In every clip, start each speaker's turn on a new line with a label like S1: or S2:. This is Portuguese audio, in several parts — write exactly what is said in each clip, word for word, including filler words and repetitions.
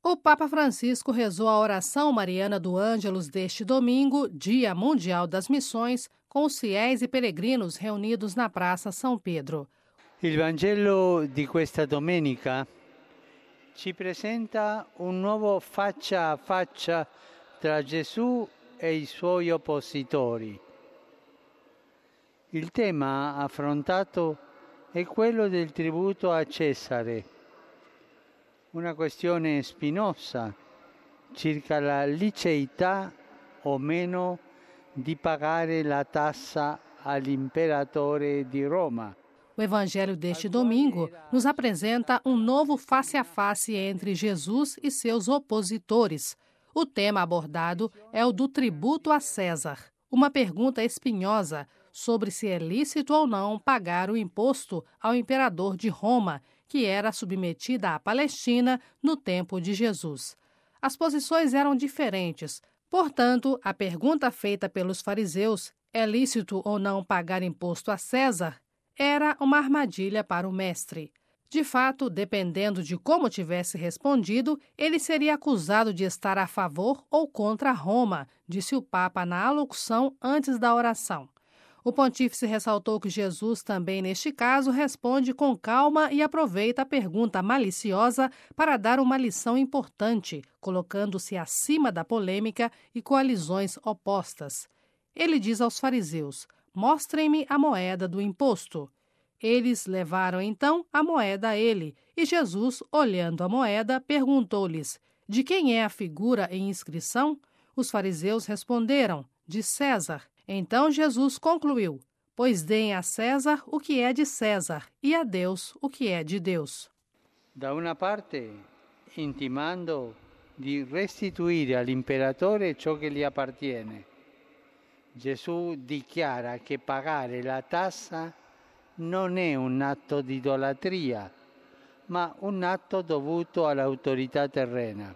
S1: O Papa Francisco rezou a oração mariana do Ângelus deste domingo, Dia Mundial das Missões, com os fiéis e peregrinos reunidos na Praça São Pedro.
S2: Il Vangelo di questa domenica ci presenta un nuovo faccia a faccia tra Gesù e i suoi oppositori. Il tema affrontato è quello del tributo a Cesare, una questione spinosa circa la liceità o meno di pagare la tassa all'imperatore di Roma.
S1: O evangelho deste domingo nos apresenta um novo face a face entre Jesus e seus opositores. O tema abordado é o do tributo a César, uma pergunta espinhosa sobre se é lícito ou não pagar o imposto ao imperador de Roma, que era submetida à Palestina no tempo de Jesus. As posições eram diferentes, portanto, a pergunta feita pelos fariseus, é lícito ou não pagar imposto a César, era uma armadilha para o mestre. De fato, dependendo de como tivesse respondido, ele seria acusado de estar a favor ou contra Roma, disse o Papa na alocução antes da oração. O pontífice ressaltou que Jesus também, neste caso, responde com calma e aproveita a pergunta maliciosa para dar uma lição importante, colocando-se acima da polêmica e coalizões opostas. Ele diz aos fariseus: mostrem-me a moeda do imposto. Eles levaram então a moeda a ele, e Jesus, olhando a moeda, perguntou-lhes: de quem é a figura em inscrição? Os fariseus responderam: de César. Então Jesus concluiu: pois deem a César o que é de César e a Deus o que é de Deus.
S2: Da una parte, intimando di restituire all'imperatore ciò che gli appartiene, Gesù dichiara che pagare la tassa non è un atto di idolatria, ma un atto dovuto all'autorità terrena.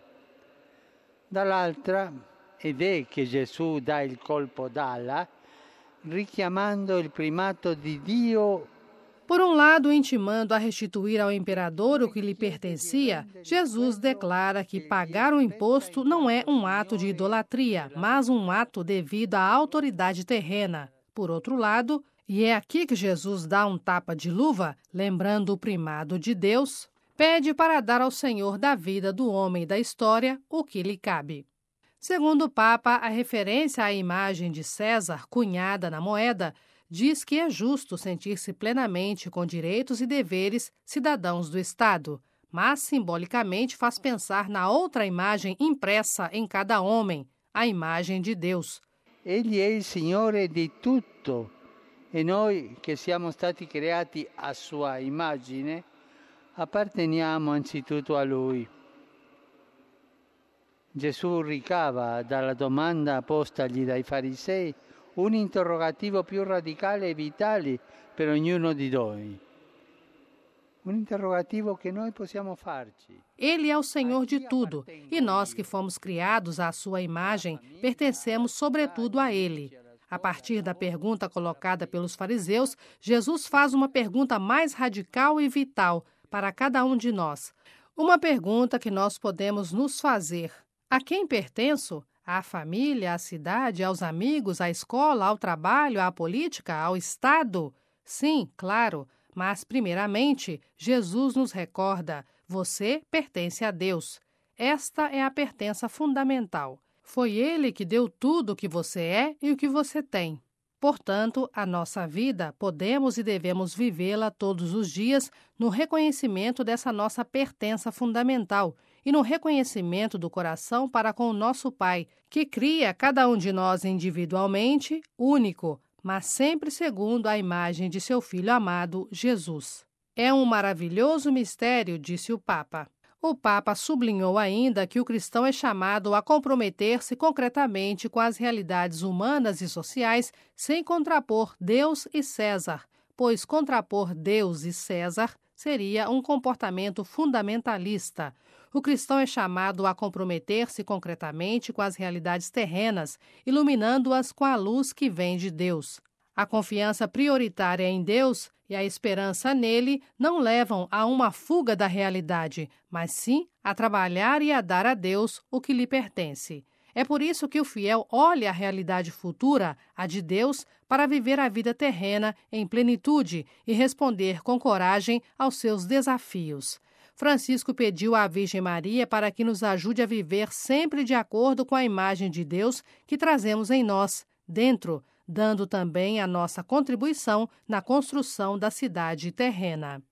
S2: Dall'altra, ed è che Gesù dà il colpo d'ala, richiamando il primato di Dio.
S1: Por um lado, intimando a restituir ao imperador o que lhe pertencia, Jesus declara que pagar o imposto não é um ato de idolatria, mas um ato devido à autoridade terrena. Por outro lado, e é aqui que Jesus dá um tapa de luva, lembrando o primado de Deus, pede para dar ao Senhor da vida do homem e da história o que lhe cabe. Segundo o Papa, a referência à imagem de César, cunhada na moeda, diz que é justo sentir-se plenamente com direitos e deveres cidadãos do Estado, mas simbolicamente faz pensar na outra imagem impressa em cada homem, a imagem de Deus.
S2: Egli è il Signore di tutto e noi che siamo stati creati a sua immagine apparteniamo anzitutto a Lui. Gesù ricava dalla domanda postagli dai farisei un interrogativo più radicale e vitale per ognuno di noi. Un interrogativo che noi possiamo farci.
S1: Ele é o Senhor de tudo, e nós que fomos criados à sua imagem, pertencemos sobretudo a Ele. A partir da pergunta colocada pelos fariseus, Jesus faz uma pergunta mais radical e vital para cada um de nós. Uma pergunta que nós podemos nos fazer: a quem pertenço? À família, à cidade, aos amigos, à escola, ao trabalho, à política, ao Estado? Sim, claro, mas primeiramente, Jesus nos recorda: você pertence a Deus. Esta é a pertença fundamental. Foi Ele que deu tudo o que você é e o que você tem. Portanto, a nossa vida podemos e devemos vivê-la todos os dias no reconhecimento dessa nossa pertença fundamental e no reconhecimento do coração para com o nosso Pai, que cria cada um de nós individualmente, único, mas sempre segundo a imagem de seu Filho amado, Jesus. É um maravilhoso mistério, disse o Papa. O Papa sublinhou ainda que o cristão é chamado a comprometer-se concretamente com as realidades humanas e sociais sem contrapor Deus e César, pois contrapor Deus e César seria um comportamento fundamentalista. O cristão é chamado a comprometer-se concretamente com as realidades terrenas, iluminando-as com a luz que vem de Deus. A confiança prioritária em Deus e e a esperança nele não levam a uma fuga da realidade, mas sim a trabalhar e a dar a Deus o que lhe pertence. É por isso que o fiel olha a realidade futura, a de Deus, para viver a vida terrena em plenitude e responder com coragem aos seus desafios. Francisco pediu à Virgem Maria para que nos ajude a viver sempre de acordo com a imagem de Deus que trazemos em nós, dentro, dando também a nossa contribuição na construção da cidade terrena.